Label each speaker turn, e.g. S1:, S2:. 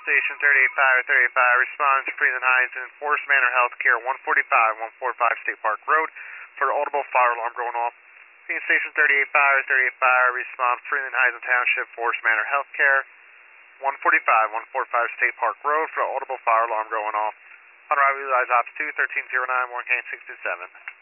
S1: Station 38 Fire, 38 Fire, response to Freeland Heights and Forest Manor Healthcare, 145, 145 State Park Road, for audible fire alarm going off. Station 38 Fire, 38 Fire, response Freeland Heights and Township, Forest Manor Healthcare, 145, 145 State Park Road, for audible fire alarm going off. Unreliable Ops 2, 1309, Warren County 627.